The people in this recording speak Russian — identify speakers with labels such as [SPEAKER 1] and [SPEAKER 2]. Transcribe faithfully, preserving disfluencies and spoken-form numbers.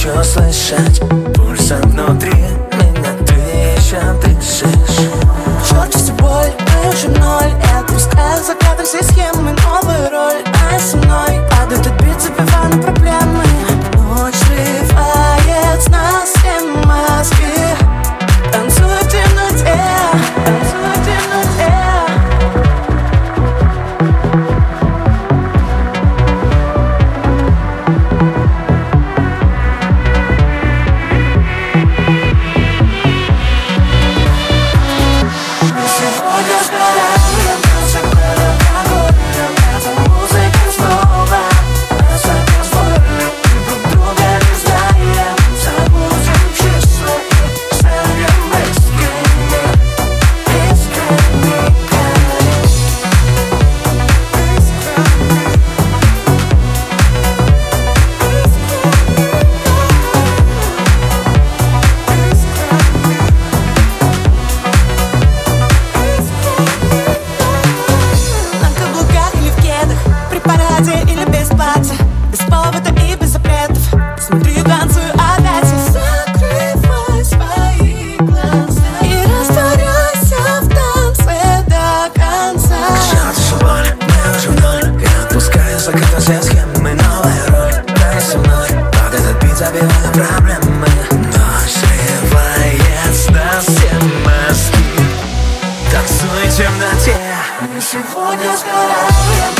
[SPEAKER 1] хочу слышать пульсом внутри меня, ты еще дышишь.
[SPEAKER 2] Черт, всю боль, мы уже в ноль. Я отпускаю закаты все схемы, новая роль. А со мной падают отбит, забивая на проблемы. Ночь срывает с нас все маски. Танцую в темноте, танцую в темноте. Или без платья, без повода и без запретов. Смотрю, танцую опять. Закрывай свои глаза и растворяйся в танце до конца.
[SPEAKER 1] К черту всю боль, мы уже в ноль. Я отпускаю закаты все схемы, новая роль. Дай со мной, падает отбит, забивая проблемы. Ночь срывает с нас все маски. Танцуй в темноте.
[SPEAKER 2] Мы сегодня сгораем.